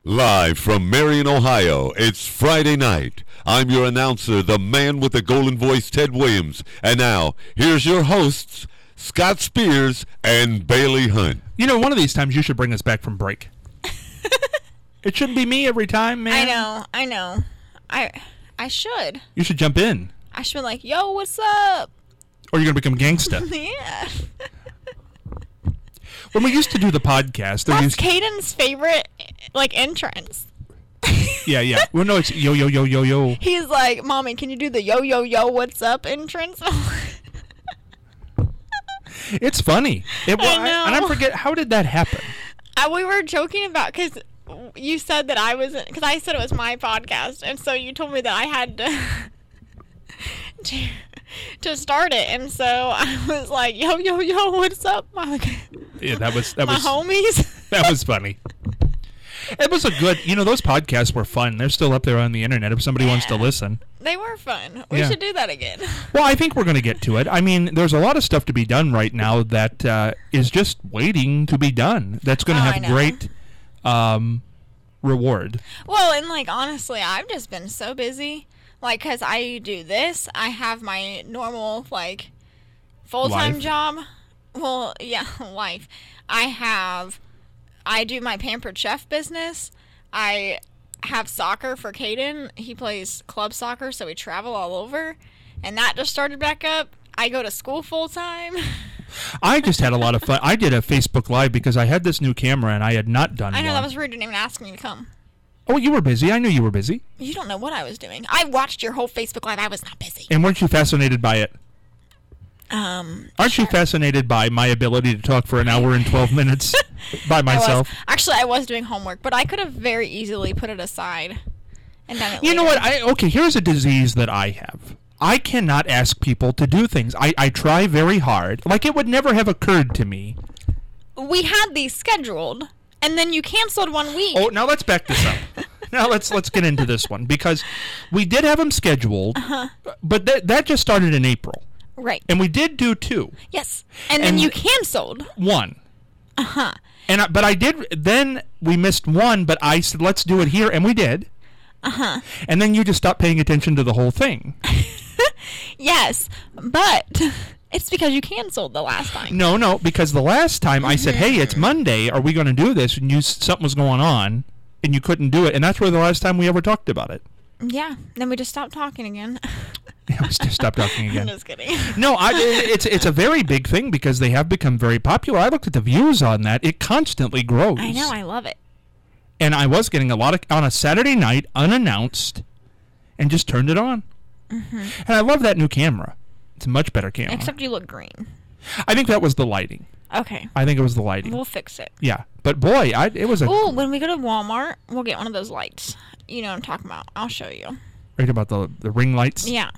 Live from Marion, Ohio, it's Friday night. I'm your announcer, the man with the golden voice, Ted Williams. And now, here's your hosts, Scott Spears and Bailey Hunt. You know, one of these times you should bring us back from break. It shouldn't be me every time, man. I know. I should. You should jump in. I should be like, yo, what's up? Or you're going to become gangsta. Yeah. When we used to do the podcast... That's Caden's favorite, entrance. Yeah. Well, no, it's yo, yo, yo, yo, yo. He's like, Mommy, can you do the yo, yo, yo, what's up entrance? It's funny. I know. And I forget, how did that happen? We were joking about, because you said that I wasn't... Because I said it was my podcast, and so you told me that I had to start it, and so I was like, yo, yo, yo, what's up? Yeah, that was my homies. That was funny. It was a good, those podcasts were fun. They're still up there on the internet if somebody wants to listen. They were fun. We should do that again. Well, I think we're going to get to it. I mean, there's a lot of stuff to be done right now that is just waiting to be done. That's going to have great reward. Well, and honestly, I've just been so busy. Because I do this, I have my normal, full-time life. job. Well, yeah, life. I do my Pampered Chef business. I have soccer for Caden. He plays club soccer, so we travel all over. And that just started back up. I go to school full-time. I just had a lot of fun. I did a Facebook Live because I had this new camera and I had not done one. I know, that was rude. You didn't even ask me to come. Oh, you were busy. I knew you were busy. You don't know what I was doing. I watched your whole Facebook Live. I was not busy. And weren't you fascinated by it? Aren't you fascinated by my ability to talk for an hour and 12 minutes by myself? I was doing homework, but I could have very easily put it aside and done it later. You know what? Here's a disease that I have. I cannot ask people to do things. I try very hard. It would never have occurred to me. We had these scheduled, and then you canceled 1 week. Oh, now let's back this up. Now let's get into this one, because we did have them scheduled, but that just started in April. Right. And we did do 2. Yes. And then you canceled 1. But I did, then we missed 1, but I said, let's do it here, and we did. And then you just stopped paying attention to the whole thing. Yes, but it's because you canceled the last time. No, because the last time I said, hey, it's Monday, are we going to do this? And something was going on, and you couldn't do it, and that's where the last time we ever talked about it. Yeah, then we just stopped talking again. Yeah, we just stopped talking again. I'm just kidding. No, it's a very big thing because they have become very popular. I looked at the views on that. It constantly grows. I know, I love it. And I was getting a lot on a Saturday night, unannounced, and just turned it on. And I love that new camera. It's a much better camera. Except you look green. I think that was the lighting. Okay. I think it was the lighting. We'll fix it. Yeah. But boy, it was a... Ooh, when we go to Walmart, we'll get one of those lights. You know what I'm talking about. I'll show you. Right about the ring lights? Yeah.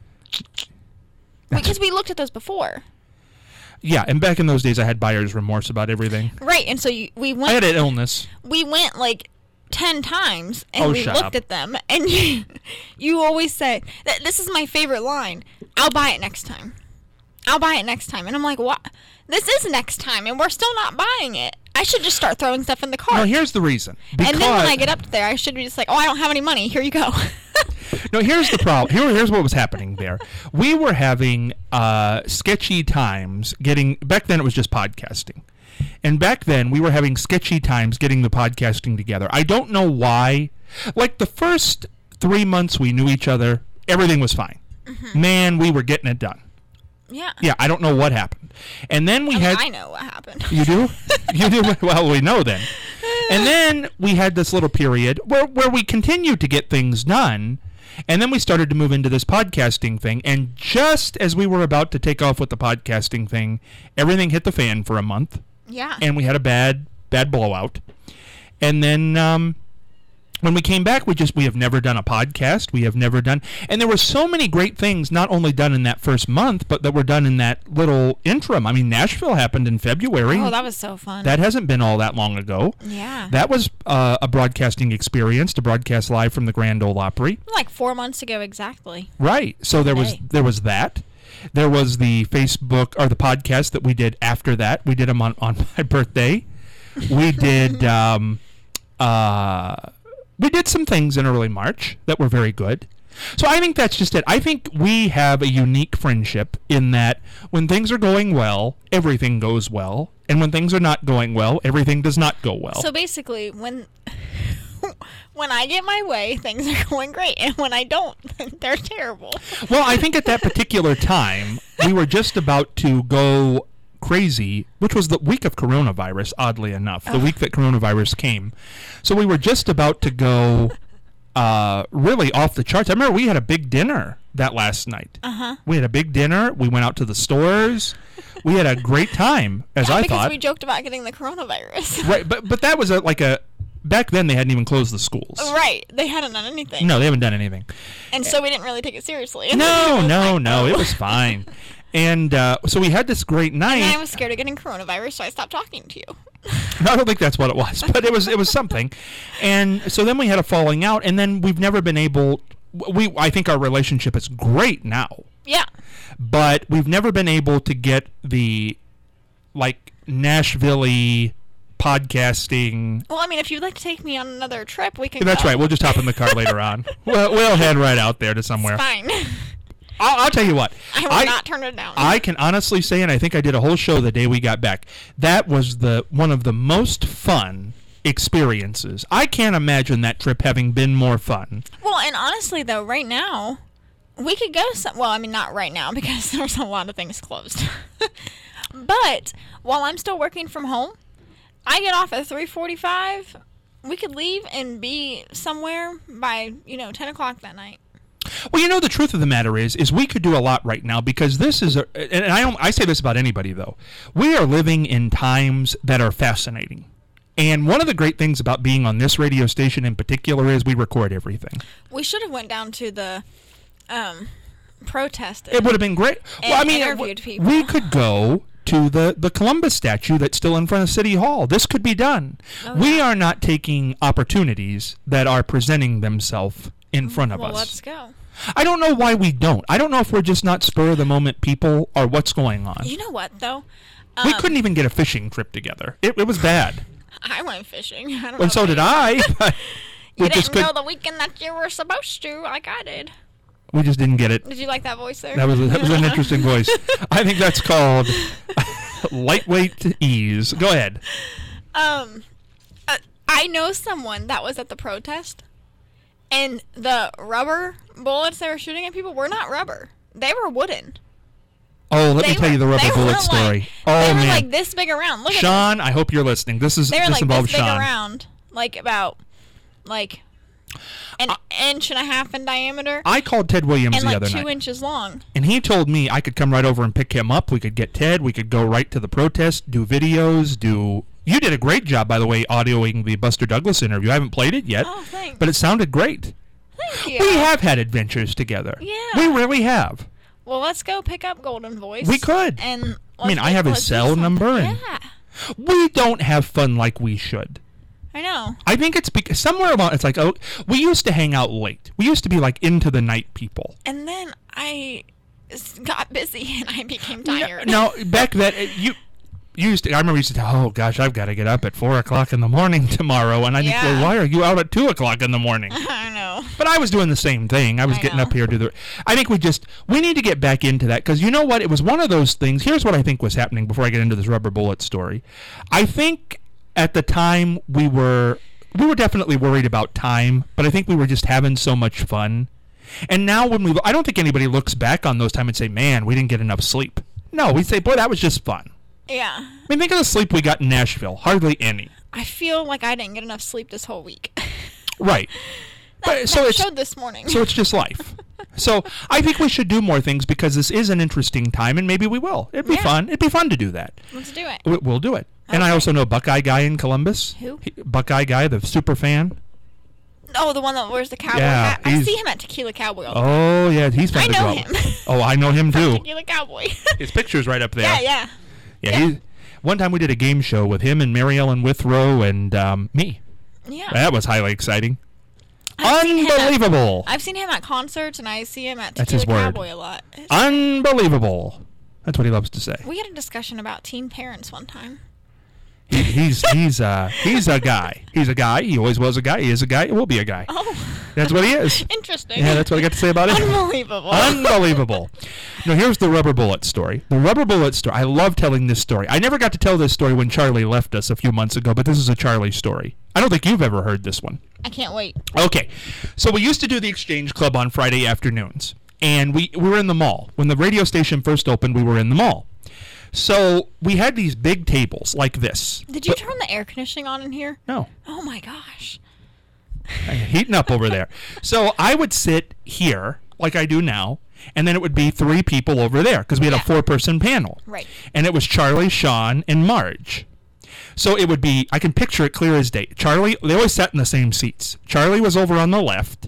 Because we looked at those before. Yeah, and back in those days, I had buyer's remorse about everything. Right, and so we went... I had an illness. We went 10 times, and we looked at them, and you always say, this is my favorite line, I'll buy it next time. I'll buy it next time. And I'm like, what? This is next time, and we're still not buying it. I should just start throwing stuff in the cart. No, here's the reason. And then when I get up there, I should be just like, I don't have any money. Here you go. No, here's the problem. Here's what was happening there. We were having sketchy times back then it was just podcasting. And back then we were having sketchy times getting the podcasting together. I don't know why. The first 3 months we knew each other, everything was fine. Man, we were getting it done. Yeah. Yeah, I don't know what happened. And then I know what happened. You do? You do? Well, we know then. And then we had this little period where we continued to get things done, and then we started to move into this podcasting thing, and just as we were about to take off with the podcasting thing, everything hit the fan for a month. Yeah. And we had a bad blowout. And then when we came back, we have never done a podcast. We have never done, and there were so many great things not only done in that first month, but that were done in that little interim. I mean, Nashville happened in February. Oh, that was so fun. That hasn't been all that long ago. Yeah. That was a broadcasting experience to broadcast live from the Grand Ole Opry. 4 months ago, exactly. Right. So there was that. There was the Facebook or the podcast that we did after that. We did them on my birthday. We did we did some things in early March that were very good. So I think that's just it. I think we have a unique friendship in that when things are going well, everything goes well. And when things are not going well, everything does not go well. So basically, when I get my way, things are going great. And when I don't, they're terrible. Well, I think at that particular time, we were just about to go crazy, which was the week of coronavirus, oddly enough, the week that coronavirus came. So we were just about to go really off the charts. I remember we had a big dinner that last night. We had a big dinner. We went out to the stores. We had a great time, I thought. Because we joked about getting the coronavirus. Right, but that was back then they hadn't even closed the schools. Right, they hadn't done anything. No, they haven't done anything. And so we didn't really take it seriously. No, it was fine. And so we had this great night. And I was scared of getting coronavirus, so I stopped talking to you. No, I don't think that's what it was, but it was something. And so then we had a falling out, and then we've never been able. I think our relationship is great now. Yeah. But we've never been able to get the Nashville-y podcasting. Well, I mean, if you'd like to take me on another trip, we can. That's right. We'll just hop in the car later on. We'll head right out there to somewhere. It's fine. I'll tell you what. I will not turn it down. I can honestly say, and I think I did a whole show the day we got back, that was one of the most fun experiences. I can't imagine that trip having been more fun. Well, and honestly, though, right now, we could go well, I mean, not right now, because there's a lot of things closed. But while I'm still working from home, I get off at 3:45. We could leave and be somewhere by, 10 o'clock that night. Well, the truth of the matter is we could do a lot right now because this is, and I say this about anybody, though. We are living in times that are fascinating. And one of the great things about being on this radio station in particular is we record everything. We should have went down to the protest. It would have been great. Well, I mean, interviewed people. We could go to the Columbus statue that's still in front of City Hall. This could be done. Okay. We are not taking opportunities that are presenting themselves in front of us. Well, let's go. I don't know why we don't. I don't know if we're just not spur-of-the-moment people or what's going on. You know what, though? We couldn't even get a fishing trip together. It was bad. I went fishing. Well, so did I. But you didn't know the weekend that you were supposed to, like I did. We just didn't get it. Did you like that voice there? That was an interesting voice. I think that's called lightweight ease. Go ahead. I know someone that was at the protest, and the rubber bullets they were shooting at people were not rubber. They were wooden. Oh, let me tell you the rubber bullet story. They were like this big around. Look Sean, I hope you're listening. This involves Sean. They were like this big around, about an inch and a half in diameter. I called Ted Williams the other night. And 2 inches long. And he told me I could come right over and pick him up. We could get Ted. We could go right to the protest, do videos, You did a great job, by the way, audioing the Buster Douglas interview. I haven't played it yet. Oh, thanks. But it sounded great. Thank you. We have had adventures together. Yeah. We really have. Well, let's go pick up Golden Voice. We could. And I have his cell number. And we don't have fun like we should. I know. I think it's because somewhere along, it's like, we used to hang out late. We used to be like into the night people. And then I got busy and I became tired. No, back then, I remember you used to tell, oh gosh, I've got to get up at 4 o'clock in the morning tomorrow. And I think, well, why are you out at 2 o'clock in the morning? I know. But I was doing the same thing. I was getting up here to I think we need to get back into that because you know what? It was one of those things. Here's what I think was happening before I get into this rubber bullet story. I think at the time we were definitely worried about time, but I think we were just having so much fun. And now I don't think anybody looks back on those times and say, man, we didn't get enough sleep. No, we say, boy, that was just fun. Yeah. I mean, think of the sleep we got in Nashville. Hardly any. I feel like I didn't get enough sleep this whole week. Right. That showed this morning. So it's just life. So I think we should do more things because this is an interesting time, and maybe we will. It'd be fun. It'd be fun to do that. Let's do it. We'll do it. Okay. And I also know Buckeye Guy in Columbus. Who? Buckeye Guy, the super fan. Oh, the one that wears the cowboy hat. I see him at Tequila Cowboy. Oh, yeah. He's fun to go. I know him. Oh, I know him too. Tequila Cowboy. His picture's right up there. Yeah. One time we did a game show with him and Mary Ellen Withrow and me. Yeah. That was highly exciting. Unbelievable. I've seen him at concerts, and I see him at That's Tequila his word. Cowboy a lot. Unbelievable. That's what he loves to say. We had a discussion about teen parents one time. He's a guy. He's a guy. He always was a guy. He is a guy. He will be a guy. Oh. That's what he is. Interesting. Yeah, that's what I got to say about it. Unbelievable. Unbelievable. Now, here's the rubber bullet story. The rubber bullet story. I love telling this story. I never got to tell this story when Charlie left us a few months ago, but this is a Charlie story. I don't think you've ever heard this one. I can't wait. Okay. So we used to do the Exchange Club on Friday afternoons, and we were in the mall. When the radio station first opened, we were in the mall. So we had these big tables like this. Did you turn the air conditioning on in here? No. Oh, my gosh. Heating up over there. So I would sit here like I do now, and then it would be 3 people over there because we had a 4-person panel. Right. And it was Charlie, Sean, and Marge. So it would be, I can picture it clear as day. Charlie, they always sat in the same seats. Charlie was over on the left.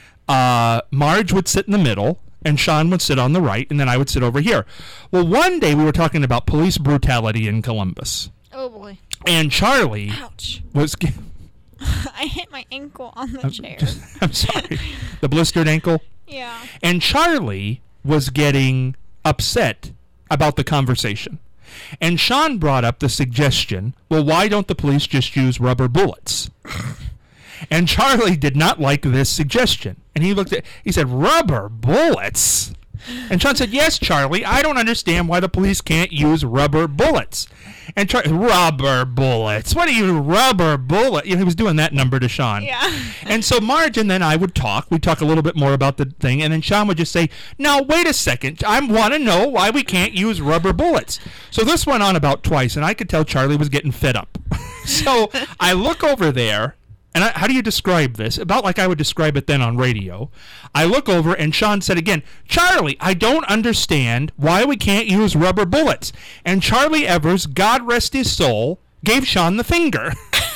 Marge would sit in the middle, and Sean would sit on the right, and then I would sit over here. Well, one day we were talking about police brutality in Columbus. Oh, boy. And Charlie was... I hit my ankle on the chair. I'm sorry. The blistered ankle? Yeah. And Charlie was getting upset about the conversation. And Sean brought up the suggestion, well, why don't the police just use rubber bullets? And Charlie did not like this suggestion. And he said, rubber bullets? And Sean said, yes, Charlie, I don't understand why the police can't use rubber bullets. And Charlie, rubber bullets? What are you, rubber bullet? You know, he was doing that number to Sean. Yeah. And so Marge and then I would talk. We'd talk a little bit more about the thing. And then Sean would just say, no, wait a second. I want to know why we can't use rubber bullets. So this went on about twice, and I could tell Charlie was getting fed up. So I look over there. And how do you describe this? About like I would describe it then on radio. I look over, and Sean said again, Charlie, I don't understand why we can't use rubber bullets. And Charlie Evers, God rest his soul, gave Sean the finger.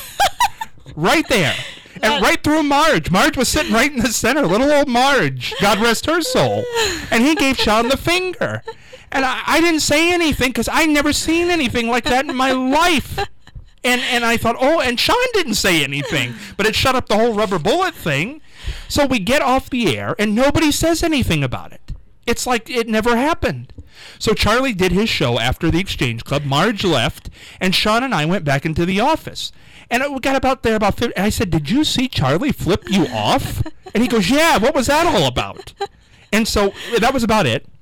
Right there. And right through Marge. Marge was sitting right in the center. Little old Marge. God rest her soul. And he gave Sean the finger. And I didn't say anything because I'd never seen anything like that in my life. And I thought, oh, and Sean didn't say anything, but it shut up the whole rubber bullet thing. So we get off the air, and nobody says anything about it. It's like it never happened. So Charlie did his show after the Exchange Club. Marge left, and Sean and I went back into the office. And we got about 50, and I said, did you see Charlie flip you off? And he goes, yeah, what was that all about? And so that was about it.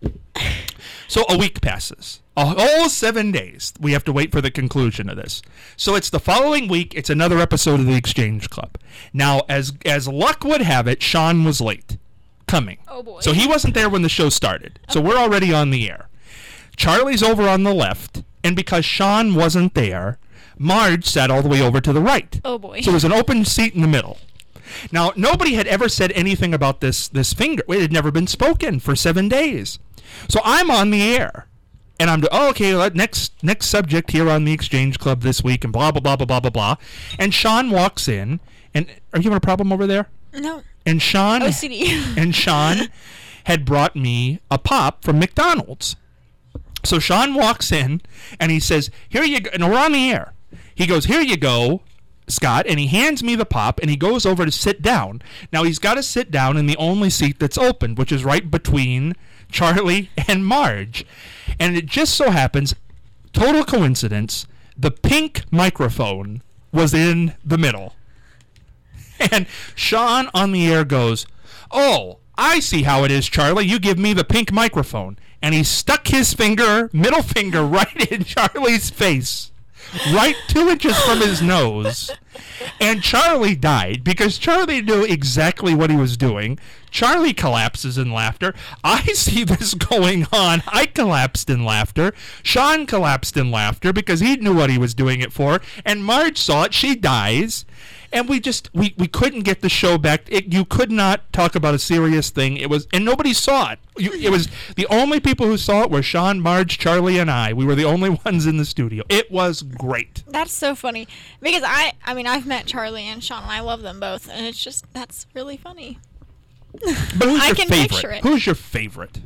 So a week passes. A whole 7 days. We have to wait for the conclusion of this. So it's the following week. It's another episode of the Exchange Club. Now, as luck would have it, Sean was late coming. Oh, boy. So he wasn't there when the show started. So we're already on the air. Charlie's over on the left. And because Sean wasn't there, Marge sat all the way over to the right. Oh, boy. So there's an open seat in the middle. Now, nobody had ever said anything about this finger. It had never been spoken for 7 days. So I'm on the air. And I'm okay, next subject here on the Exchange Club this week, and blah, blah, blah, blah, blah, blah, blah. And Sean walks in, and are you having a problem over there? No. And Sean... OCD. And Sean had brought me a pop from McDonald's. So Sean walks in, and he says, here you go, and we're on the air. He goes, here you go, Scott, and he hands me the pop, and he goes over to sit down. Now, he's got to sit down in the only seat that's open, which is right between Charlie and Marge. And it just so happens, total coincidence, the pink microphone was in the middle. And Sean on the air goes, oh, I see how it is, Charlie. You give me the pink microphone. And he stuck his middle finger, right in Charlie's face. Right 2 inches from his nose. And Charlie died because Charlie knew exactly what he was doing. Charlie collapses in laughter. I see this going on. I collapsed in laughter. Sean collapsed in laughter because he knew what he was doing it for. And Marge saw it. She dies. And we couldn't get the show back. You could not talk about a serious thing. And nobody saw it. It was the only people who saw it were Sean, Marge, Charlie, and I. We were the only ones in the studio. It was great. That's so funny because I've met Charlie and Sean, and I love them both, and that's really funny. But who's I your can favorite? picture it. Who's your favorite?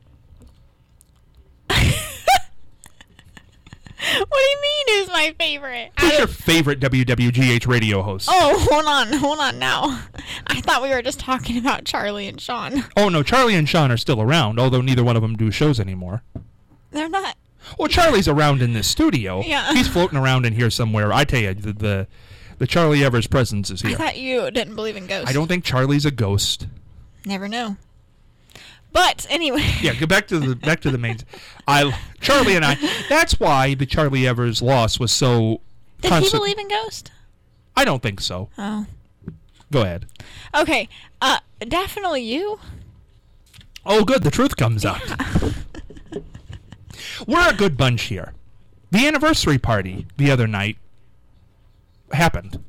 What do you mean who's my favorite? Who's your favorite WWGH radio host? Oh, hold on now. I thought we were just talking about Charlie and Sean. Oh, no, Charlie and Sean are still around, although neither one of them do shows anymore. They're not. Well, Charlie's around in this studio. Yeah. He's floating around in here somewhere. I tell you, the Charlie Evers presence is here. I thought you didn't believe in ghosts. I don't think Charlie's a ghost. Never know. But anyway. Yeah, go back to the main. Charlie and I. That's why the Charlie Evers loss was so. Did he believe in ghosts? I don't think so. Oh. Go ahead. Okay. Definitely you. Oh, good. The truth comes out. We're a good bunch here. The anniversary party the other night happened.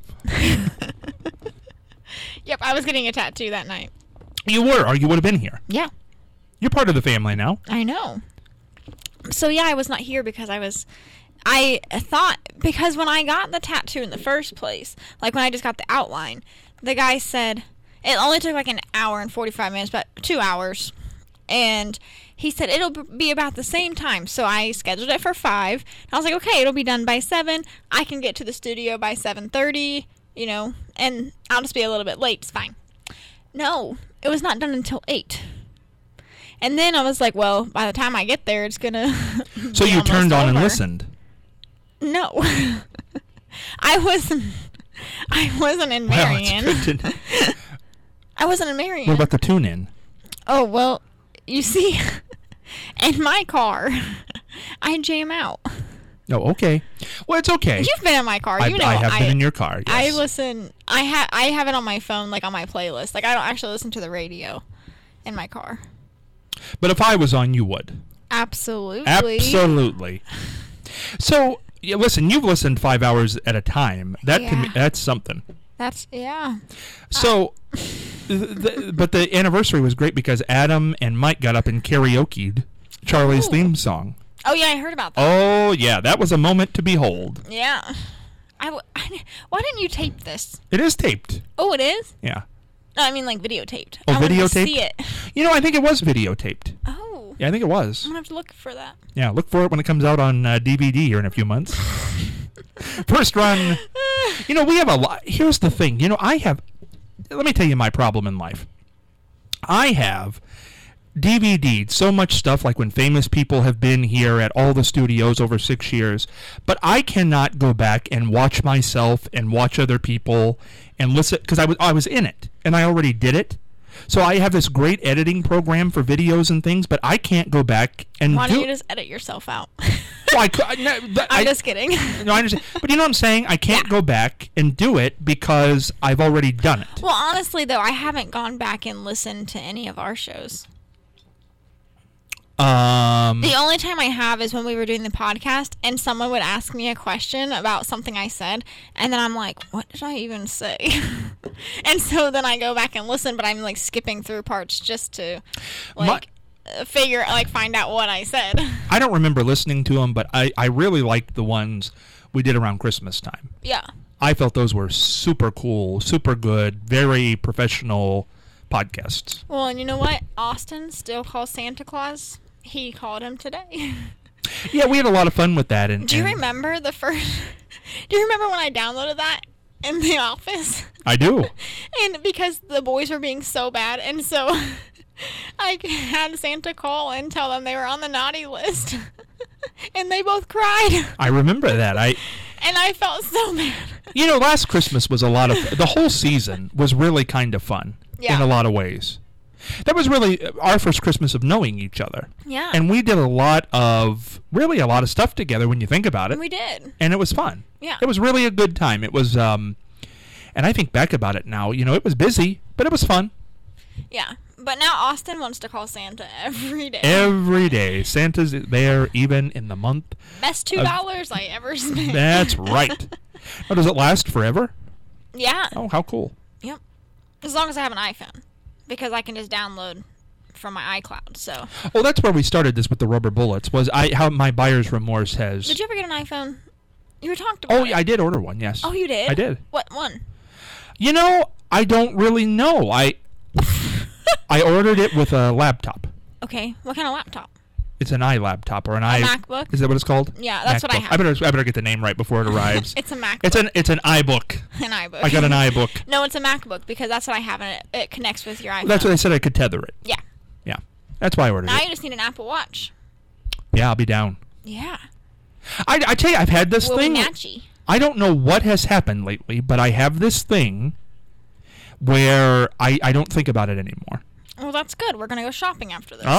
Yep, I was getting a tattoo that night. You were, or you would have been here. Yeah. You're part of the family now. I know. So, yeah, I was not here because I thought, because when I got the tattoo in the first place, like when I just got the outline, the guy said, it only took like an hour and 45 minutes, but 2 hours. And he said it'll be about the same time. So I scheduled it for 5. I was like, okay, it'll be done by 7. I can get to the studio by 7:30, and I'll just be a little bit late. It's fine. No, it was not done until 8. And then I was like, well, by the time I get there, it's going to So you turned on and listened? No. I wasn't in Marion. Well, it's good to know. I wasn't in Marion. What about the tune-in? Oh, well, you see, in my car, I jam out. Oh, okay. Well, it's okay. You've been in my car. You know I have been in your car, yes. I listen. I have it on my phone, like on my playlist. Like, I don't actually listen to the radio in my car. But if I was on, you would. Absolutely. Absolutely. So, yeah, listen, you've listened 5 hours at a time. That's something. Yeah. So, but the anniversary was great because Adam and Mike got up and karaoke'd Charlie's theme song. Oh, yeah, I heard about that. Oh, yeah, that was a moment to behold. Yeah. Why didn't you tape this? It is taped. Oh, it is? Yeah. No, I mean, like, videotaped. Oh, I wanted to videotaped? see it. I think it was videotaped. Oh. Yeah, I think it was. I'm going to have to look for that. Yeah, look for it when it comes out on DVD here in a few months. First run. We have a lot. Here's the thing. Let me tell you my problem in life. I have DVD'd so much stuff, like when famous people have been here at all the studios over 6 years, but I cannot go back and watch myself and watch other people and listen, because I was in it, and I already did it. So I have this great editing program for videos and things, but I can't go back and Why don't you just edit yourself out? Well, I'm just kidding. No, I understand. But you know what I'm saying? I can't go back and do it because I've already done it. Well, honestly, though, I haven't gone back and listened to any of our shows. The only time I have is when we were doing the podcast and someone would ask me a question about something I said, and then I'm like, what did I even say? And so then I go back and listen, but I'm like skipping through parts just to find out what I said. I don't remember listening to them, but I really liked the ones we did around Christmas time. Yeah. I felt those were super cool, super good, very professional podcasts. Well, and you know what? Austin still calls Santa Claus. He called him today. Yeah, we had a lot of fun with that. Do you remember the first... Do you remember when I downloaded that in the office? I do. And because the boys were being so bad, and so I had Santa call and tell them they were on the naughty list. And they both cried. I remember that. And I felt so bad. Last Christmas was a lot of... The whole season was really kind of fun in a lot of ways. That was really our first Christmas of knowing each other. Yeah. And we did a lot of stuff together when you think about it. We did. And it was fun. Yeah. It was really a good time. It was, and I think back about it now, it was busy, but it was fun. Yeah. But now Austin wants to call Santa every day. Every day. Santa's there even in the month. Best $2 I ever spent. That's right. Now, does it last forever? Yeah. Oh, how cool. Yep. As long as I have an iPhone. Because I can just download from my iCloud, so. Well, that's where we started this with the rubber bullets, how my buyer's remorse has... Did you ever get an iPhone? You were talked about it. I did order one, yes. Oh, you did? I did. What one? I don't really know. I ordered it with a laptop. Okay. What kind of laptop? It's an iLaptop or an MacBook? Is that what it's called? Yeah, that's MacBook. what I have. I better get the name right before it arrives. It's a MacBook. It's an iBook. An iBook. I got an iBook. No, it's a MacBook because that's what I have, and it connects with your iPhone. That's what they said I could tether it. Yeah. Yeah. That's why I ordered now it. You just need an Apple Watch. Yeah, I'll be down. Yeah. I tell you, I've had this thing. Matchy. I don't know what has happened lately, but I have this thing where I don't think about it anymore. Well, that's good. We're going to go shopping after this.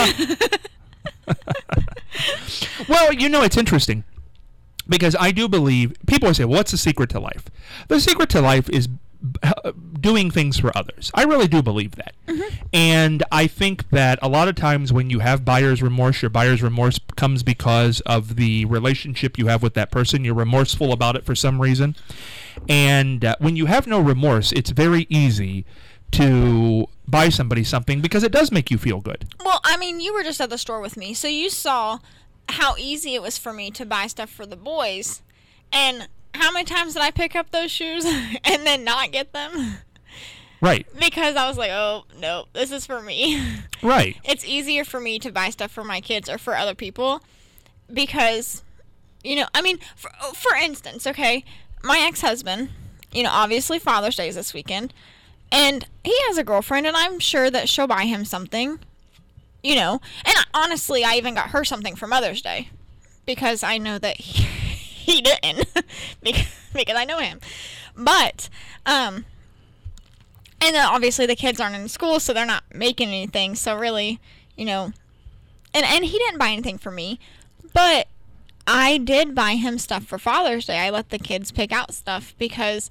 Well, it's interesting because I do believe people always say, well, what's the secret to life? The secret to life is doing things for others. I really do believe that. Mm-hmm. And I think that a lot of times when you have buyer's remorse, your buyer's remorse comes because of the relationship you have with that person. You're remorseful about it for some reason. And when you have no remorse, it's very easy to buy somebody something because it does make you feel good. Well, I mean, you were just at the store with me, so you saw how easy it was for me to buy stuff for the boys. And how many times did I pick up those shoes and then not get them? Right. Because I was like, oh, no, this is for me. Right. It's easier for me to buy stuff for my kids or for other people because, I mean, for instance, okay, my ex-husband, obviously Father's Day is this weekend, and he has a girlfriend, and I'm sure that she'll buy him something, and honestly, I even got her something for Mother's Day because I know that he didn't because I know him. But, and then obviously the kids aren't in school, so they're not making anything. So really, and he didn't buy anything for me, but I did buy him stuff for Father's Day. I let the kids pick out stuff because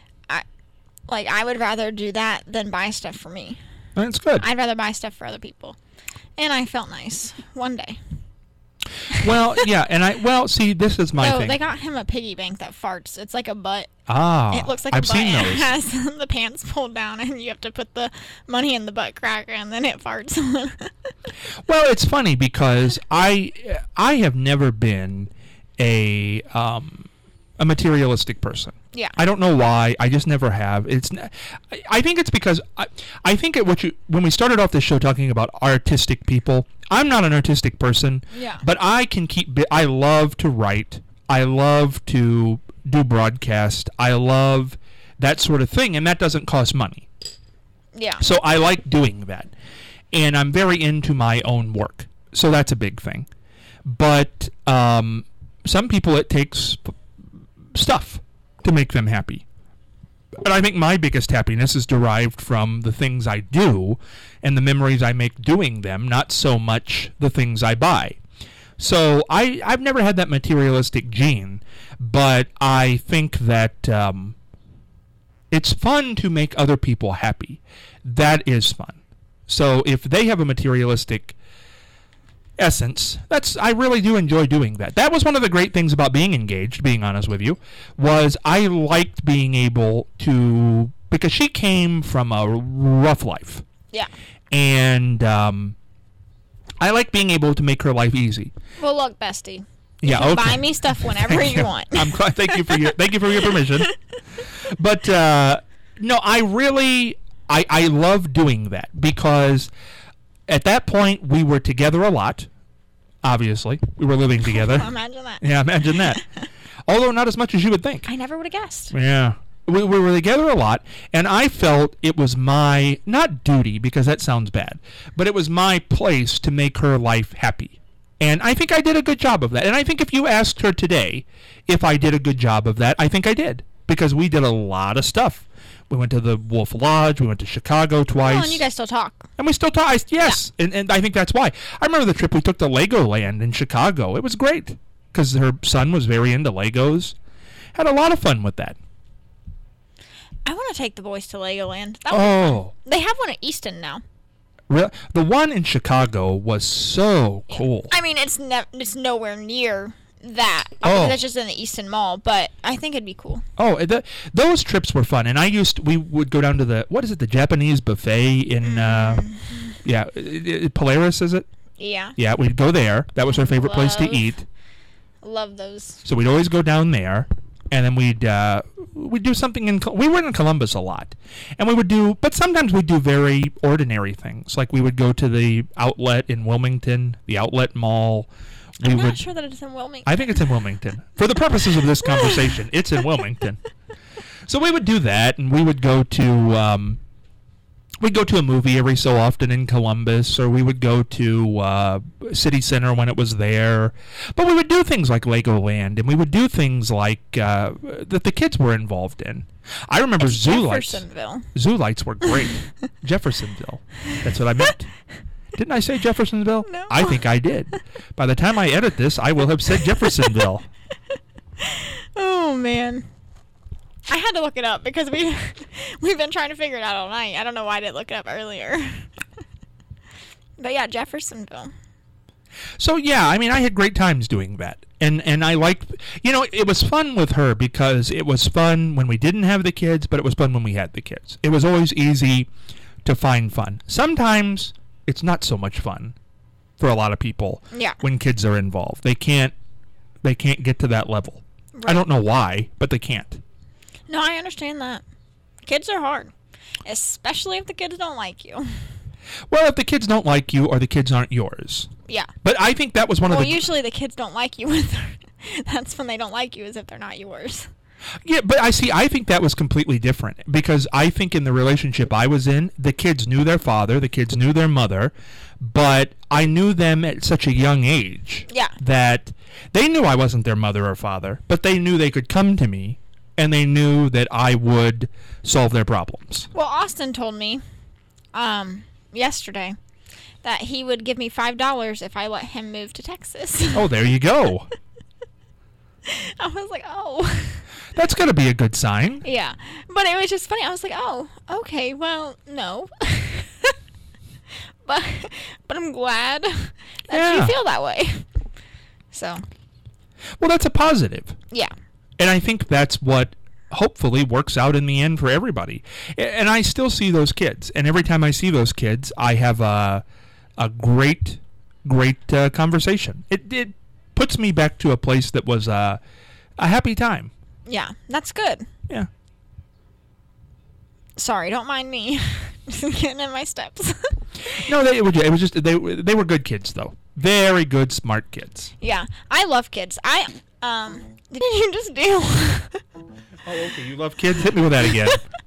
I would rather do that than buy stuff for me. That's good. I'd rather buy stuff for other people. And I felt nice one day. Well, yeah, and see, this is my thing. They got him a piggy bank that farts. It's like a butt. It looks like I've a butt. seen those. It has the pants pulled down, and you have to put the money in the butt cracker, and then it farts. Well, it's funny because I have never been a materialistic person. Yeah. I don't know why. I just never have. I think it's because I think when we started off this show talking about artistic people, I'm not an artistic person. Yeah. But I love to write. I love to do broadcast. I love that sort of thing, and that doesn't cost money. Yeah. So I like doing that. And I'm very into my own work. So that's a big thing. But some people, it takes stuff to make them happy. But I think my biggest happiness is derived from the things I do and the memories I make doing them, not so much the things I buy. So I've never had that materialistic gene, but I think that it's fun to make other people happy. That is fun. So if they have a materialistic essence, I really do enjoy doing that. That was one of the great things about being engaged, being honest with you, was I liked being able to, because she came from a rough life. Yeah. And I like being able to make her life easy. Well, look, bestie. Yeah, you can okay. buy me stuff whenever you want. I'm glad. Thank you for your permission. But no, I really I love doing that because at that point we were together a lot. Obviously, we were living together. Imagine that. Yeah, imagine that. Although not as much as you would think. I never would have guessed. Yeah. We were together a lot, and I felt it was my, not duty, because that sounds bad, but it was my place to make her life happy. And I think I did a good job of that. And I think if you asked her today if I did a good job of that, I think I did. Because we did a lot of stuff. We went to the Wolf Lodge. We went to Chicago twice. Oh, and you guys still talk. And we still talk. Yes. Yeah. And I think that's why. I remember the trip we took to Legoland in Chicago. It was great. Because her son was very into Legos. Had a lot of fun with that. I want to take the boys to Legoland. They have one at Easton now. Really? The one in Chicago was so cool. I mean, it's nowhere near that. That's just in the Easton Mall, but I think it'd be cool. Those trips were fun, and we would go down to the Japanese buffet in Polaris, is it? Yeah. Yeah, we'd go there. That was our favorite place to eat. Love those. So we'd always go down there, and then we'd do something we were in Columbus a lot, and but sometimes we'd do very ordinary things, like we would go to the outlet in Wilmington, the outlet mall. I'm not sure that it's in Wilmington. I think it's in Wilmington. For the purposes of this conversation, it's in Wilmington. So we would do that, and we would go to we'd go to a movie every so often in Columbus, or we would go to City Center when it was there. But we would do things like Legoland, and we would do things like that the kids were involved in. I remember Zoo Lights. Jeffersonville. Zoo Lights were great. Jeffersonville. That's what I meant. Didn't I say Jeffersonville? No. I think I did. By the time I edit this, I will have said Jeffersonville. Oh, man. I had to look it up because we've been trying to figure it out all night. I don't know why I didn't look it up earlier. But yeah, Jeffersonville. So yeah, I mean, I had great times doing that. And I liked, it was fun with her because it was fun when we didn't have the kids, but it was fun when we had the kids. It was always easy to find fun. Sometimes it's not so much fun for a lot of people when kids are involved. They can't get to that level. Right. I don't know why, but they can't. No, I understand that. Kids are hard, especially if the kids don't like you. Well, if the kids don't like you or the kids aren't yours. Yeah. But I think that was one of the... Well, usually the kids don't like you. That's when they don't like you, is if they're not yours. Yeah, but I think that was completely different. Because I think in the relationship I was in, the kids knew their father, the kids knew their mother, but I knew them at such a young age that they knew I wasn't their mother or father, but they knew they could come to me, and they knew that I would solve their problems. Well, Austin told me yesterday that he would give me $5 if I let him move to Texas. Oh, there you go. I was like, oh. That's going to be a good sign. Yeah. But it was just funny. I was like, oh, okay, well, no. but I'm glad that you feel that way. So. Well, that's a positive. Yeah. And I think that's what hopefully works out in the end for everybody. And I still see those kids. And every time I see those kids, I have a great conversation. It puts me back to a place that was a happy time. Yeah, that's good. Yeah. Sorry, don't mind me. Just getting in my steps. No, it was just they were good kids though. Very good, smart kids. Yeah, I love kids. Did you just do? Oh, okay. You love kids? Hit me with that again.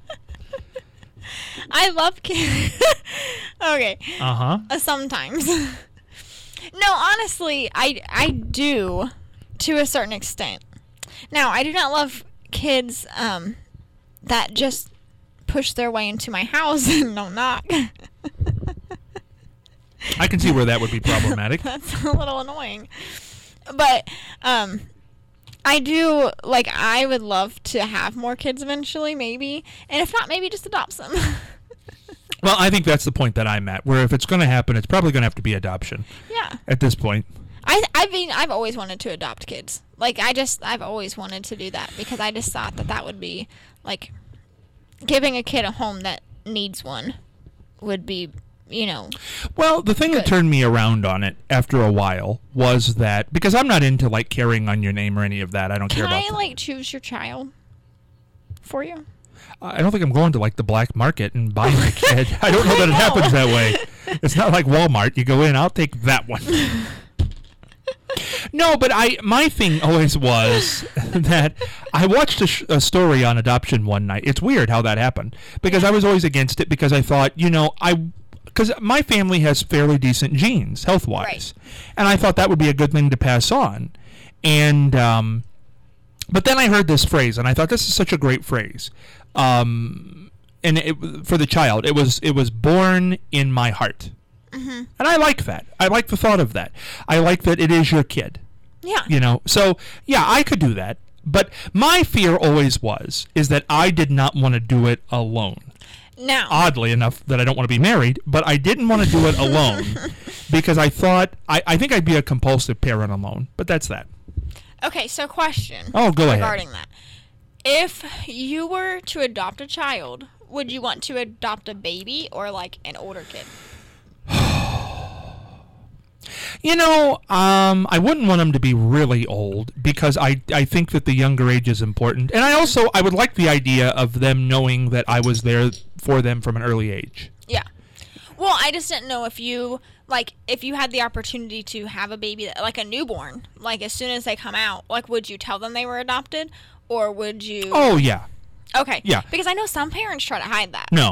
I love kids. Okay. Sometimes. No, honestly, I do to a certain extent. Now, I do not love kids that just push their way into my house and don't knock. I can see where that would be problematic. That's a little annoying. But I do, I would love to have more kids eventually, maybe. And if not, maybe just adopt some. Well, I think that's the point that I'm at, where if it's going to happen, it's probably going to have to be adoption. Yeah. At this point. I've always wanted to adopt kids. I've always wanted to do that because I just thought that would be, giving a kid a home that needs one would be, Well, the thing that turned me around on it after a while was that, because I'm not into, carrying on your name or any of that. I don't care about that. Can I, choose your child for you? I don't think I'm going to, the black market and buying a kid. I don't know that it happens that way. It's not like Walmart. You go in, I'll take that one. No, but my thing always was that I watched a story on adoption one night. It's weird how that happened, because I was always against it because I thought, because my family has fairly decent genes, health-wise. Right. And I thought that would be a good thing to pass on. And, but then I heard this phrase, and I thought this is such a great phrase. And for the child, it was born in my heart. Mm-hmm. And I like that. I like the thought of that. I like that it is your kid. Yeah. So, yeah, I could do that. But my fear always is that I did not want to do it alone. Now, oddly enough, that I don't want to be married, but I didn't want to do it alone because I thought I think I'd be a compulsive parent alone. But that's that. Okay, so question. Oh, go ahead. Regarding that, if you were to adopt a child, would you want to adopt a baby or an older kid? I wouldn't want them to be really old because I think that the younger age is important. And I would like the idea of them knowing that I was there for them from an early age. Yeah. Well, I just didn't know if you had the opportunity to have a baby, like a newborn, as soon as they come out, would you tell them they were adopted or would you? Oh, yeah. Okay. Yeah. Because I know some parents try to hide that. No.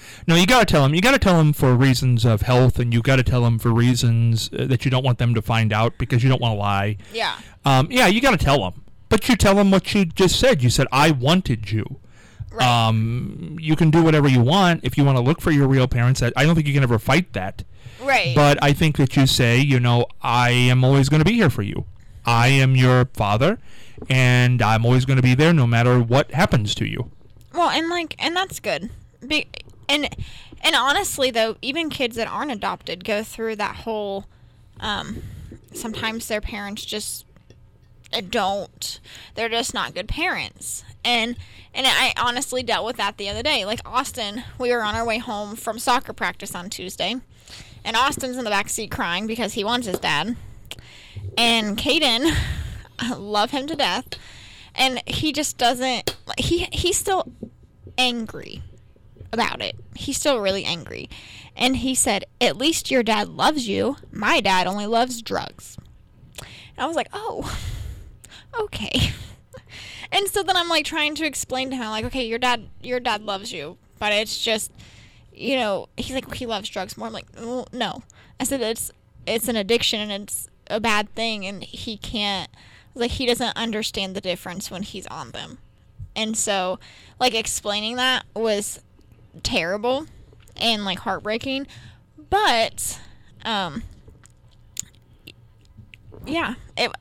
No, you got to tell them. You got to tell them for reasons of health, and you got to tell them for reasons that you don't want them to find out because you don't want to lie. Yeah. Yeah, you got to tell them. But you tell them what you just said. You said, I wanted you. Right. You can do whatever you want if you want to look for your real parents. I don't think you can ever fight that. Right. But I think that you say, I am always going to be here for you. I am your father, and I'm always going to be there no matter what happens to you. Well, and that's good. And honestly, though, even kids that aren't adopted go through that whole, sometimes their parents just they're just not good parents. And I honestly dealt with that the other day. Like Austin, we were on our way home from soccer practice on Tuesday, and Austin's in the backseat crying because he wants his dad. And Caden, I love him to death, and he just doesn't, he's still angry about it. He's still really angry. And he said, at least your dad loves you. My dad only loves drugs. And I was like, oh, okay. And so then I'm like trying to explain to him, like, okay, your dad loves you, but it's just, he's like, he loves drugs more. I'm like, oh, no. I said, it's an addiction and it's a bad thing, and he can't, like, he doesn't understand the difference when he's on them. And so, like, explaining that was terrible and, like, heartbreaking. But, yeah,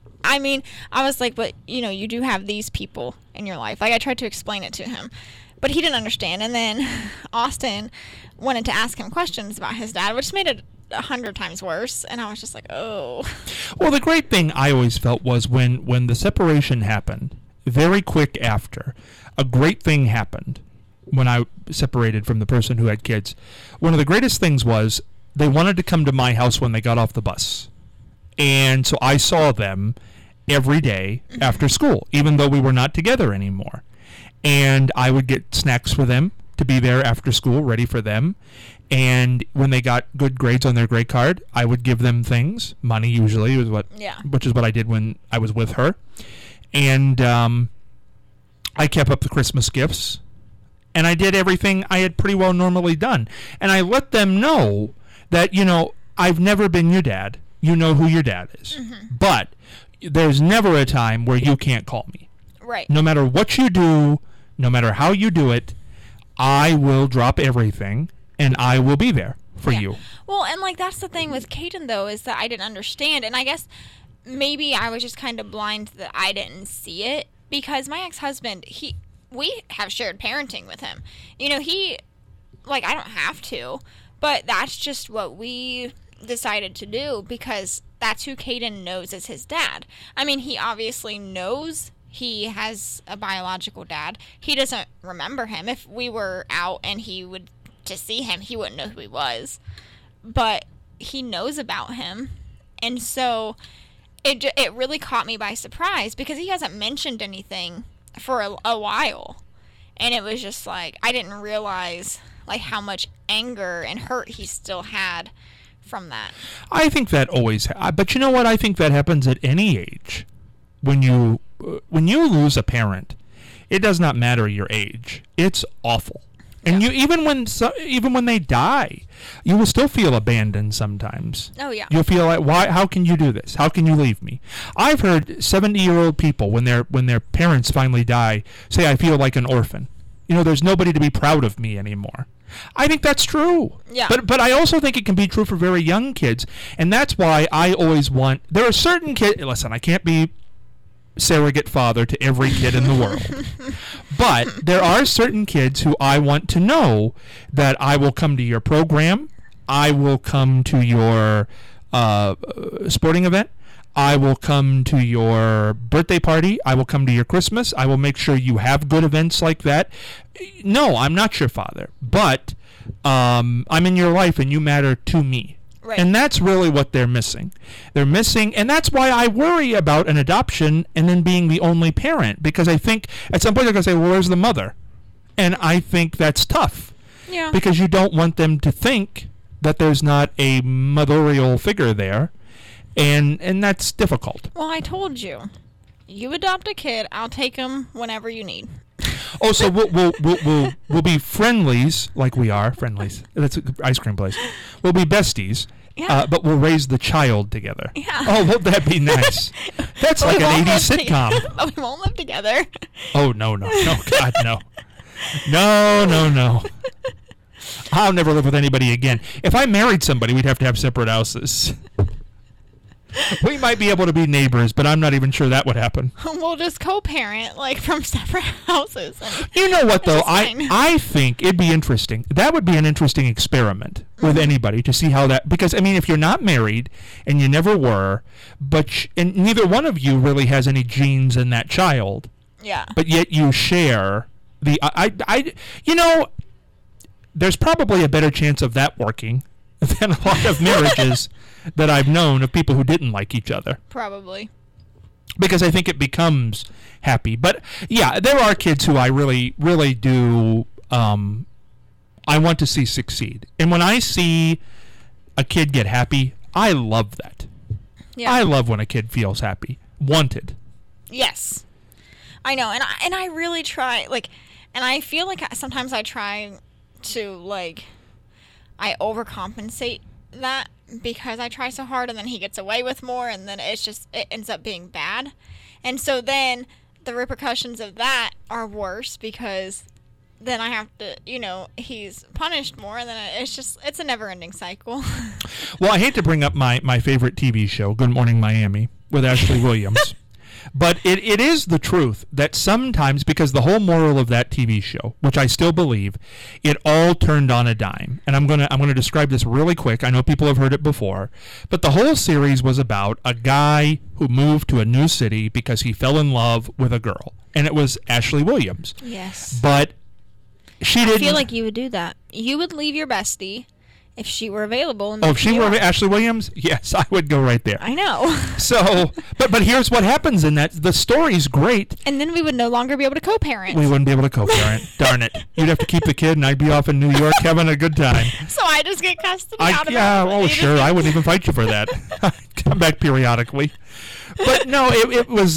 I was like, but, you do have these people in your life. Like, I tried to explain it to him, but he didn't understand. And then Austin wanted to ask him questions about his dad, which made it 100 times worse. And I was just like, oh. Well, the great thing I always felt was when the separation happened, very quick after, a great thing happened when I separated from the person who had kids. One of the greatest things was they wanted to come to my house when they got off the bus. And so I saw them every day after school, even though we were not together anymore. And I would get snacks for them to be there after school, ready for them. And when they got good grades on their grade card, I would give them things, money usually, which is what I did when I was with her. And I kept up the Christmas gifts, and I did everything I had pretty well normally done. And I let them know that, I've never been your dad. You know who your dad is. Mm-hmm. But there's never a time where you can't call me. Right. No matter what you do, no matter how you do it, I will drop everything, and I will be there for you. Well, and, like, that's the thing with Caden, though, is that I didn't understand. And I guess maybe I was just kind of blind that I didn't see it, because my ex-husband, we have shared parenting with him. He, like, I don't have to, but that's just what we decided to do, because that's who Caden knows as his dad. I mean, he obviously knows he has a biological dad. He doesn't remember him. If we were out and he would to see him, he wouldn't know who he was. But he knows about him. And so it really caught me by surprise, because he hasn't mentioned anything for a while. And it was just like, I didn't realize, like, how much anger and hurt he still had from that. I think that always, but you know what? I think that happens at any age. When you lose a parent, it does not matter your age. It's awful. And you even when they die, you will still feel abandoned sometimes. Oh yeah. You'll feel like, why? How can you do this? How can you leave me? I've heard 70-year-old people when their parents finally die say, "I feel like an orphan. There's nobody to be proud of me anymore." I think that's true. Yeah. But I also think it can be true for very young kids, and that's why I always want. There are certain kids. Listen, I can't be surrogate father to every kid in the world. But there are certain kids who I want to know that I will come to your program, I will come to your sporting event, I will come to your birthday party, I will come to your Christmas, I will make sure you have good events like that. No, I'm not your father, but I'm in your life and you matter to me. Right. And that's really what they're missing. They're missing, and that's why I worry about an adoption and then being the only parent, because I think at some point they're going to say, well, where's the mother? And I think that's tough. Yeah. Because you don't want them to think that there's not a motherial figure there, and that's difficult. Well, I told you. You adopt a kid, I'll take him whenever you need. Oh, so we'll be friendlies like we are. Friendlies. That's an ice cream place. We'll be besties. Yeah. But we'll raise the child together. Yeah. Oh, won't that be nice? That's like an 80s sitcom. But we won't live together. Oh, no. God, no. No. I'll never live with anybody again. If I married somebody, we'd have to have separate houses. We might be able to be neighbors, but I'm not even sure that would happen. We'll just co-parent, like, from separate houses. You know what, though? I think it'd be interesting. That would be an interesting experiment with anybody to see how that... Because, I mean, if you're not married, and you never were, and neither one of you really has any genes in that child, yeah, but yet you share the... you know, there's probably a better chance of that working than a lot of marriages that I've known of people who didn't like each other. Probably. Because I think it becomes happy. But, yeah, there are kids who I really, really do, I want to see succeed. And when I see a kid get happy, I love that. Yeah. I love when a kid feels happy. Wanted. Yes. I know. And I really try, like, and I feel like sometimes I try to, like, I overcompensate that because I try so hard and then he gets away with more and then it ends up being bad. And so then the repercussions of that are worse because then I have to, he's punished more and then it's a never ending cycle. Well, I hate to bring up my favorite TV show, Good Morning Miami, with Ashley Williams. But it is the truth that sometimes, because the whole moral of that TV show, which I still believe, it all turned on a dime. And I'm gonna describe this really quick. I know people have heard it before, but the whole series was about a guy who moved to a new city because he fell in love with a girl, and it was Ashley Williams. Yes. But she didn't. I feel like you would do that. You would leave your bestie. If she were available. If she were Ashley Williams, yes, I would go right there. I know. So, but here's what happens in that. The story's great. And then we would no longer be able to co-parent. We wouldn't be able to co-parent. Darn it. You'd have to keep the kid, and I'd be off in New York having a good time. So I just get custody out of it. Yeah, oh, sure. I wouldn't even fight you for that. I'd come back periodically. But no, it was...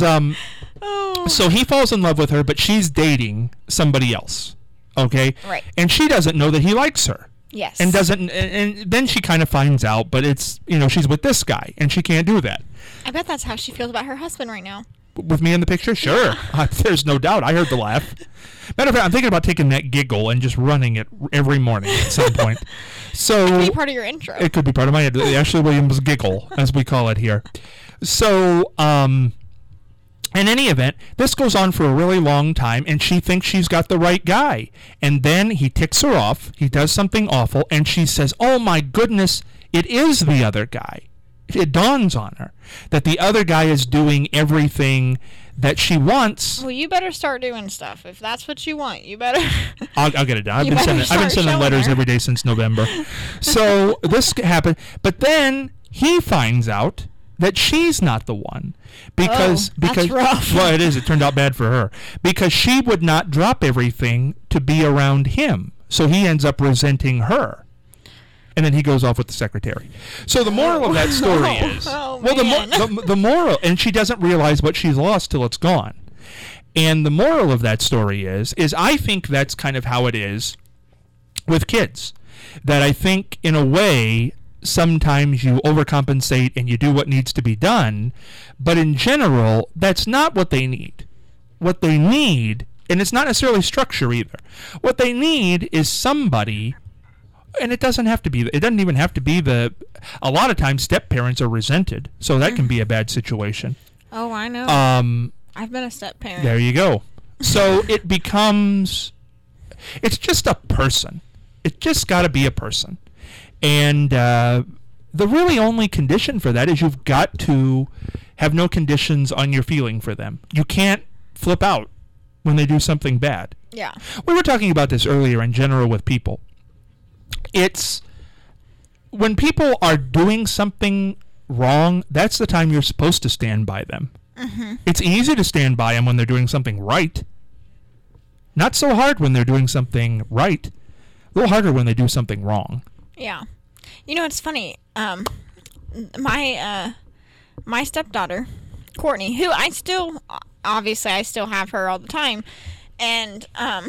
So he falls in love with her, but she's dating somebody else. Okay? Right. And she doesn't know that he likes her. Yes. And then she kind of finds out, but it's, she's with this guy, and she can't do that. I bet that's how she feels about her husband right now. With me in the picture? Sure. Yeah. There's no doubt. I heard the laugh. Matter of fact, I'm thinking about taking that giggle and just running it every morning at some point. So it could be part of your intro. It could be part of my the Ashley Williams giggle, as we call it here. So, in any event, this goes on for a really long time, and she thinks she's got the right guy. And then he ticks her off, he does something awful, and she says, oh my goodness, it is the other guy. It dawns on her that the other guy is doing everything that she wants. Well, you better start doing stuff. If that's what you want, you better... I'll get it done. I've been sending letters every day since November. So this happened. But then he finds out that she's not the one because that's rough. Well, it is. It turned out bad for her because she would not drop everything to be around him. So he ends up resenting her, and then he goes off with the secretary. So the moral of that story is the moral, and she doesn't realize what she's lost till it's gone. And the moral of that story is I think that's kind of how it is with kids. That I think in a way, sometimes you overcompensate and you do what needs to be done, but in general, that's not what they need. What they need, and it's not necessarily structure either, what they need is somebody, and it doesn't even have to be a lot of times step-parents are resented, so that can be a bad situation. Oh, I know. I've been a step-parent. There you go. So it becomes, it's just a person. It's just got to be a person. And the really only condition for that is you've got to have no conditions on your feeling for them. You can't flip out when they do something bad. Yeah. We were talking about this earlier in general with people. It's when people are doing something wrong, that's the time you're supposed to stand by them. Mm-hmm. It's easy to stand by them when they're doing something right. Not so hard when they're doing something right. A little harder when they do something wrong. Yeah. It's funny. My stepdaughter, Courtney, who I still have her all the time, And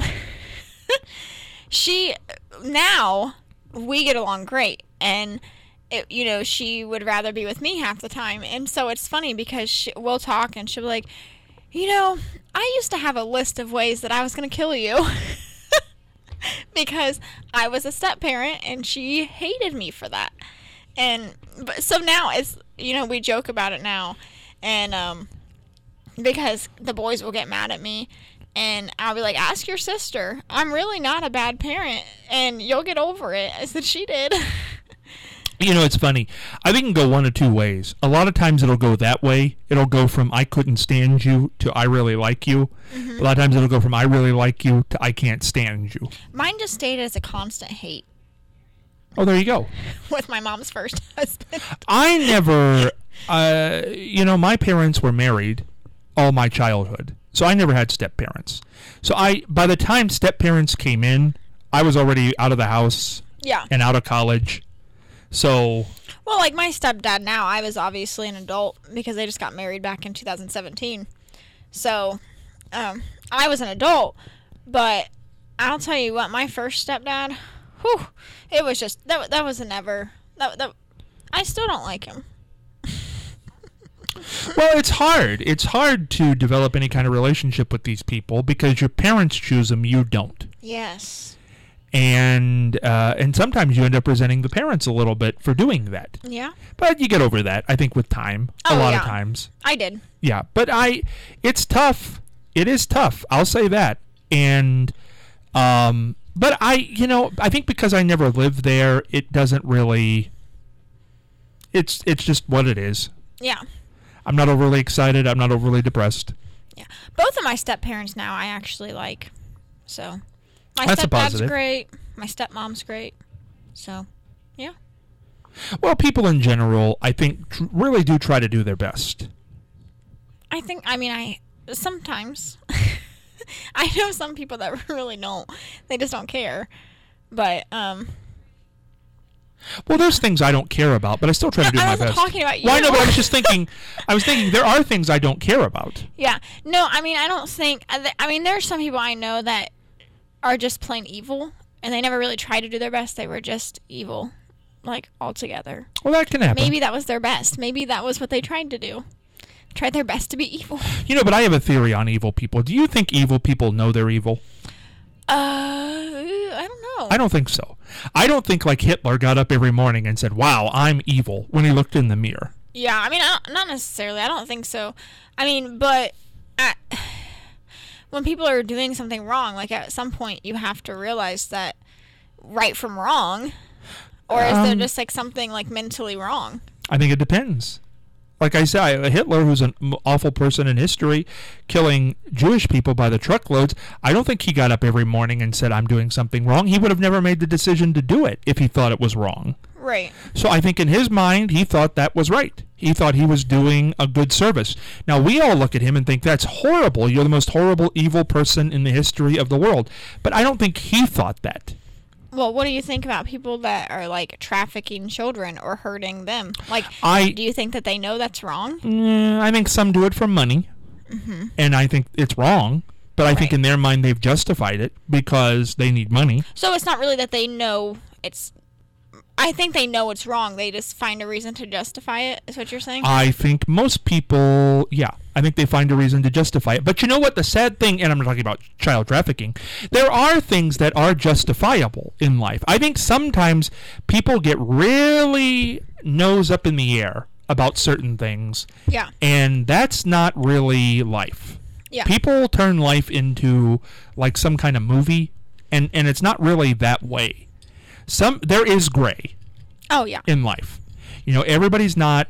we get along great, and she would rather be with me half the time. And so it's funny because we'll talk and she'll be like, I used to have a list of ways that I was going to kill you because I was a step parent and she hated me for that. So now it's, we joke about it now, and because the boys will get mad at me. And I'll be like, ask your sister. I'm really not a bad parent, and you'll get over it. I said, she did. It's funny. I think it can go one of two ways. A lot of times it'll go that way. It'll go from I couldn't stand you to I really like you. Mm-hmm. A lot of times it'll go from I really like you to I can't stand you. Mine just stayed as a constant hate. Oh, there you go. With my mom's first husband. I never, my parents were married all my childhood. So I never had step-parents. So by the time step-parents came in, I was already out of the house and out of college. So... Well, like my stepdad now, I was obviously an adult because they just got married back in 2017. So I was an adult, but I'll tell you what, my first stepdad, it was just, that was a never, I still don't like him. Well, it's hard. It's hard to develop any kind of relationship with these people because your parents choose them, you don't. Yes. And sometimes you end up resenting the parents a little bit for doing that. Yeah. But you get over that, I think, with time. A lot of times. I did. Yeah. But it's tough. It is tough. I'll say that. And, but I think because I never lived there, it doesn't really, it's just what it is. Yeah. I'm not overly excited. I'm not overly depressed. Yeah. Both of my step-parents now I actually like. So, my That's stepdad's great. My stepmom's great. So, yeah. Well, people in general, I think, really do try to do their best. Sometimes. I know some people that really don't. They just don't care. But, well, there's things I don't care about, but I still try to do my best. I wasn't talking about you. Well, I know, but I was just thinking, there are things I don't care about. Yeah. No, I don't think, there's some people I know that are just plain evil, and they never really tried to do their best. They were just evil, like, altogether. Well, that can happen. Maybe that was their best. Maybe that was what they tried to do. Tried their best to be evil. But I have a theory on evil people. Do you think evil people know they're evil? I don't know. I don't think so. I don't think like Hitler got up every morning and said, wow, I'm evil, when he looked in the mirror. Yeah, not necessarily. I don't think so. But when people are doing something wrong, like at some point you have to realize that right from wrong, or is there just like something like mentally wrong? I think it depends. Like I said, Hitler, who's an awful person in history, killing Jewish people by the truckloads, I don't think he got up every morning and said, I'm doing something wrong. He would have never made the decision to do it if he thought it was wrong. Right. So I think in his mind, he thought that was right. He thought he was doing a good service. Now, we all look at him and think, that's horrible. You're the most horrible, evil person in the history of the world. But I don't think he thought that. Well, what do you think about people that are, like, trafficking children or hurting them? Like, do you think that they know that's wrong? I think some do it for money, and I think it's wrong. But I think in their mind they've justified it because they need money. So it's not really that they know it's... I think they know it's wrong. They just find a reason to justify it, is what you're saying? I think most people, I think they find a reason to justify it. But you know what? The sad thing, and I'm not talking about child trafficking, there are things that are justifiable in life. I think sometimes people get really nose up in the air about certain things. Yeah. And that's not really life. Yeah. People turn life into like some kind of movie, and it's not really that way. There is gray. Oh, yeah. In life. Everybody's not,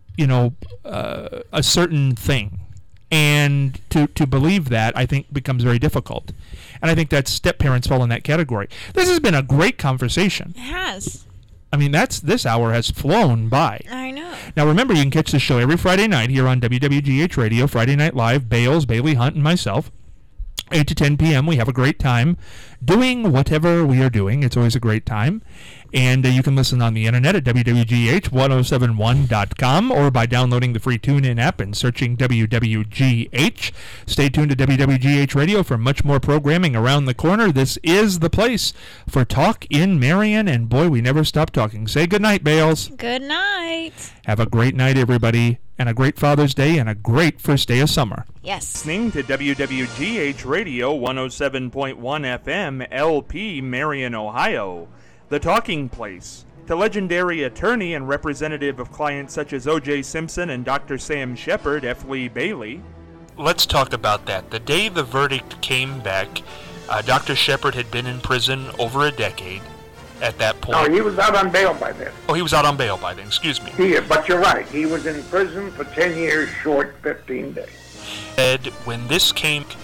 a certain thing. And to believe that, I think, becomes very difficult. And I think that step-parents fall in that category. This has been a great conversation. It has. This hour has flown by. I know. Now, remember, you can catch the show every Friday night here on WWGH Radio, Friday Night Live, Bales, Bailey Hunt, and myself. 8 to 10 p.m. We have a great time doing whatever we are doing. It's always a great time. And you can listen on the internet at wwgh1071.com or by downloading the free TuneIn app and searching WWGH. Stay tuned to WWGH Radio for much more programming around the corner. This is the place for Talk in Marion, and boy, we never stop talking. Say good night, Bales. Good night. Have a great night, everybody, and a great Father's Day and a great first day of summer. Yes. Listening to WWGH Radio 107.1 FM, LP, Marion, Ohio. The Talking Place. The legendary attorney and representative of clients such as O.J. Simpson and Dr. Sam Shepard, F. Lee Bailey. Let's talk about that. The day the verdict came back, Dr. Shepard had been in prison over a decade at that point. No, he was out on bail by then. Oh, he was out on bail by then, excuse me. But you're right. He was in prison for 10 years short 15 days. When this came,